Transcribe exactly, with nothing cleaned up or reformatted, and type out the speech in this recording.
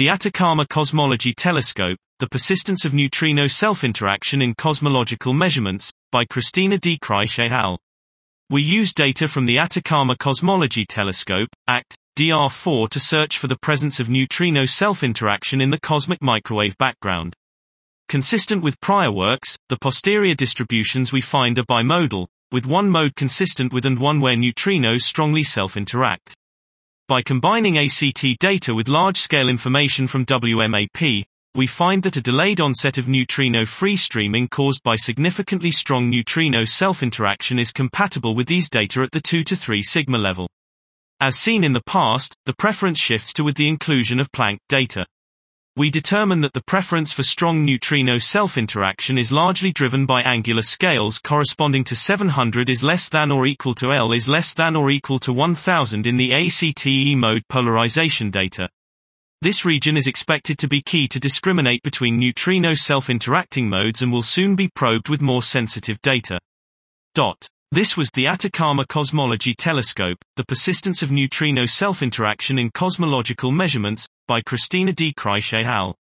The Atacama Cosmology Telescope, The Persistence of Neutrino Self-Interaction in Cosmological Measurements, by Christina D. Kreisch et al. We use data from the Atacama Cosmology Telescope, A C T, D R four to search for the presence of neutrino self-interaction in the cosmic microwave background. Consistent with prior works, the posterior distributions we find are bimodal, with one mode consistent with and one where neutrinos strongly self-interact. By combining A C T data with large-scale information from W M A P, we find that a delayed onset of neutrino free streaming caused by significantly strong neutrino self-interaction is compatible with these data at the two to three sigma level. As seen in the past, the preference shifts to with the inclusion of Planck data. We determine that the preference for strong neutrino self-interaction is largely driven by angular scales corresponding to seven hundred is less than or equal to L is less than or equal to one thousand in the A C T E-mode polarization data. This region is expected to be key to discriminate between neutrino self-interacting modes and will soon be probed with more sensitive data. Dot. This was the Atacama Cosmology Telescope, The Persistence of Neutrino Self-Interaction in Cosmological Measurements, by Christina D. Kreisch et al.